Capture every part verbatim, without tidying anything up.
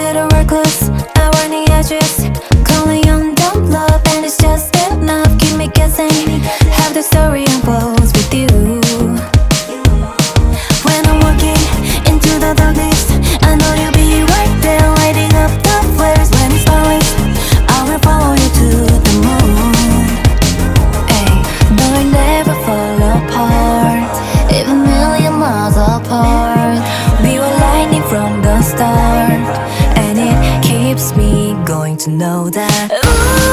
little reckless, I wear the edges, calling on dumb love, and it's just enough. Keep me guessing, have the story unfolds with you. When I'm walking into the darkness, I know you'll be right there, lighting up the flares. When it's falling, I will follow you to the moon. Ay, but we never fall apart, even million miles apart. We were lightning from the start, and it keeps me going to know that ooh,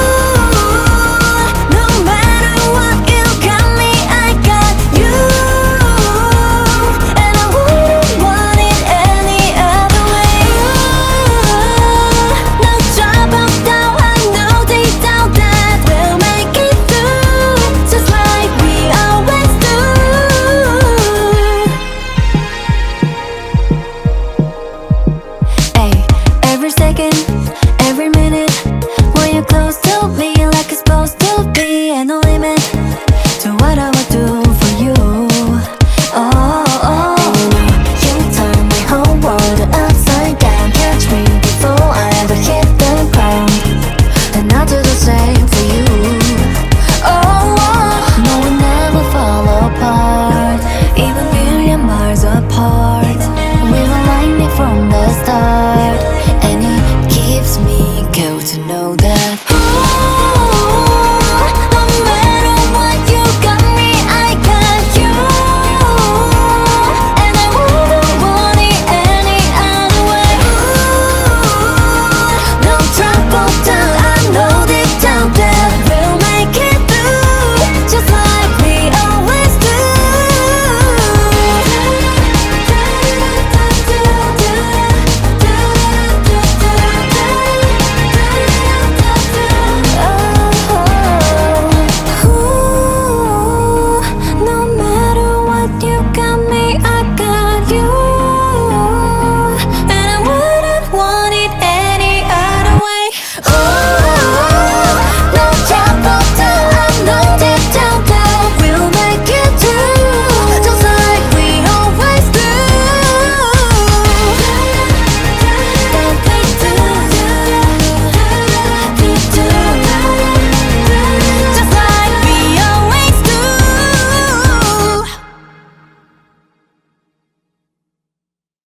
no matter what, you got me, I got you, and I wouldn't want it any other way. Ooh, no drop of doubt, I know deep down that we'll make it through, just like we always do. Ay, every second, every minute, when you're close to me,